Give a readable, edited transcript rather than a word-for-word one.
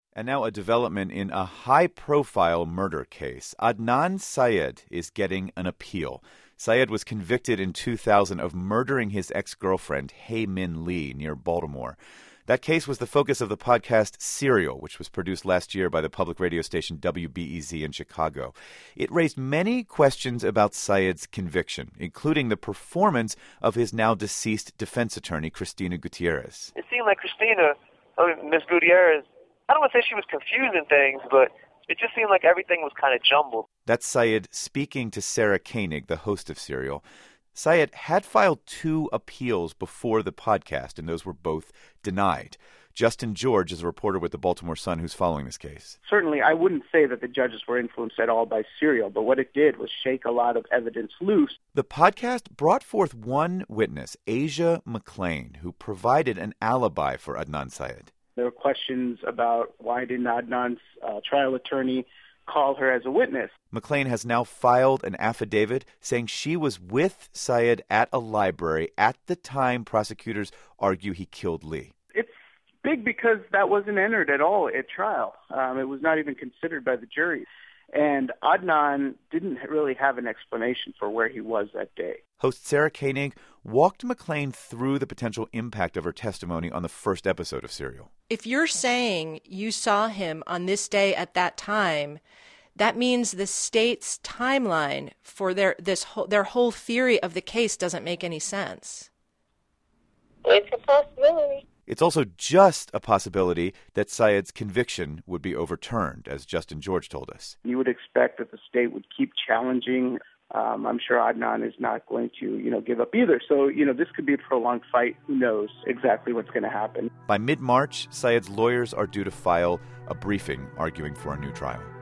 And now a development in a high-profile murder case. Adnan Syed is getting an appeal. Syed was convicted in 2000 of murdering his ex-girlfriend, Hae Min Lee, near Baltimore. That case was the focus of the podcast Serial, which was produced last year by the public radio station WBEZ in Chicago. It raised many questions about Syed's conviction, including the performance of his now-deceased defense attorney, Cristina Gutierrez. It seemed like Miss Gutierrez, I don't want to say she was confusing things, but it just seemed like everything was kind of jumbled. That's Syed speaking to Sarah Koenig, the host of Serial. Syed had filed 2 appeals before the podcast, and those were both denied. Justin George is a reporter with the Baltimore Sun who's following this case. Certainly, I wouldn't say that the judges were influenced at all by Serial, but what it did was shake a lot of evidence loose. The podcast brought forth one witness, Asia McClain, who provided an alibi for Adnan Syed. There were questions about why didn't Adnan's trial attorney call her as a witness. McClain has now filed an affidavit saying she was with Syed at a library at the time prosecutors argue he killed Lee. It's big because that wasn't entered at all at trial. It was not even considered by the jury. And Adnan didn't really have an explanation for where he was that day. Host Sarah Koenig walked McClain through the potential impact of her testimony on the first episode of Serial. If you're saying you saw him on this day at that time, that means the state's timeline for their whole theory of the case doesn't make any sense. It's a possibility. It's also just a possibility that Syed's conviction would be overturned, as Justin George told us. You would expect that the state would keep challenging. I'm sure Adnan is not going to, give up either. So, this could be a prolonged fight. Who knows exactly what's going to happen. By mid-March, Syed's lawyers are due to file a briefing arguing for a new trial.